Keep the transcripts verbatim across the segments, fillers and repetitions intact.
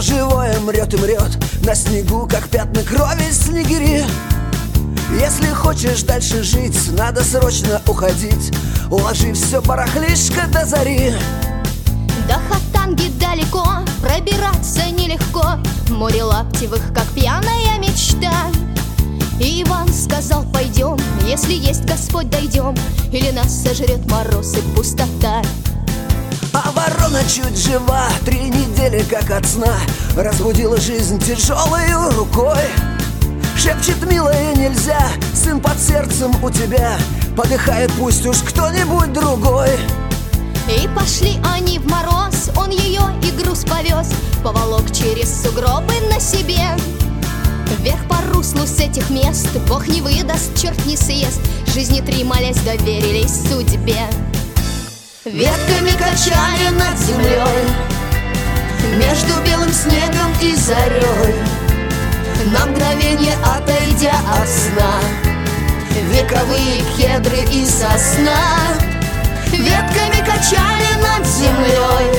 живое мрет и мрет на снегу, как пятна крови снегири. Если хочешь дальше жить, надо срочно уходить. Уложи все барахлишко до зари. До Хатанги далеко, пробираться нелегко. Море лаптевых, как пьяная мечта. И Иван сказал: пойдем, если есть Господь, дойдем, или нас сожрет мороз и пустота. А ворона чуть жива, три недели как от сна, разбудила жизнь тяжелою рукой. Шепчет: милая, нельзя, сын под сердцем у тебя, подыхает пусть уж кто-нибудь другой. И пошли они в мороз, он ее и груз повез, поволок через сугробы на себе. Вверх по руслу с этих мест, Бог не выдаст, черт не съест, жизни три молясь доверились судьбе. Ветками качали над землей, между белым снегом и зарей, на мгновенье отойдя от сна, вековые кедры и сосна. Ветками качали над землей.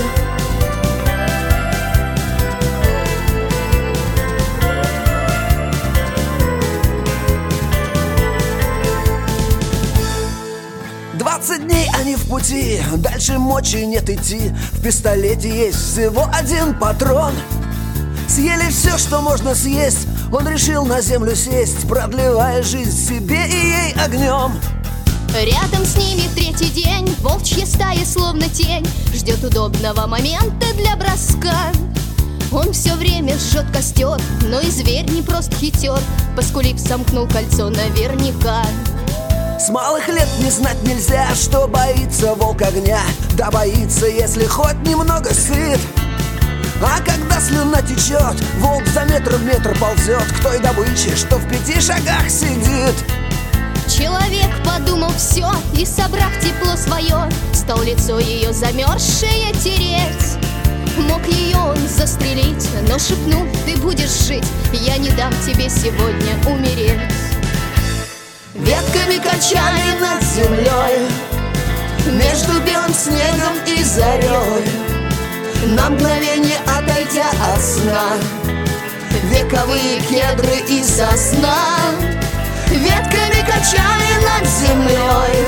Двадцать дней они в пути, дальше мочи нет идти. В пистолете есть всего один патрон. Съели все, что можно съесть, он решил на землю сесть, продлевая жизнь себе и ей огнем. Рядом с ними третий день, волчья стая словно тень ждет удобного момента для броска. Он все время жжет костер, но и зверь не просто хитер, поскулив, сомкнул кольцо наверняка. С малых лет не знать нельзя, что боится волк огня. Да боится, если хоть немного сыт. А когда слюна течет, волк за метр в метр ползет к той добыче, что в пяти шагах сидит. Человек подумал все и, собрав тепло свое, стал лицо ее замерзшее тереть. Мог ее он застрелить, но шепнул: ты будешь жить, я не дам тебе сегодня умереть. Ветками качали над землей, между белым снегом и зарей, на мгновенье отойдя от сна, вековые кедры и сосна. Ветками качали над землей.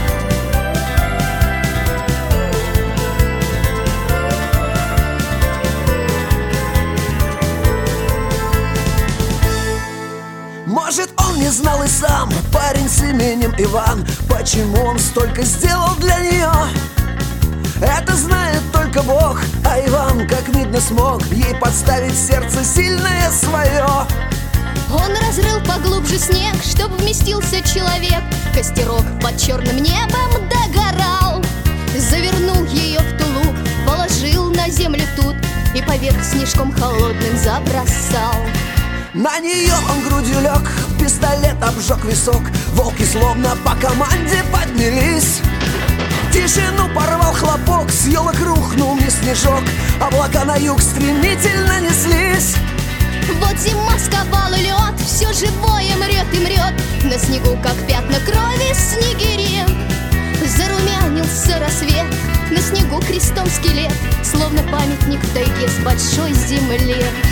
Может, он не знал и сам, парень с именем Иван, почему он столько сделал для нее. Это знает только Бог, а Иван, как видно, смог ей подставить сердце сильное свое. Он разрыл поглубже снег, чтоб вместился человек. Костерок под черным небом догорал. Завернул ее в тулуп, положил на землю тут и поверх снежком холодным забросал. На нее он грудью лег, пистолет обжег висок. Волки словно по команде поднялись. Тишину порвал хлопок, с елок рухнул мне снежок, облака на юг стремительно неслись. Вот зима сковала лед, все живое мрет и мрет, на снегу, как пятна крови снегири. Зарумянился рассвет, на снегу крестом скелет, словно памятник в тайге с большой земли.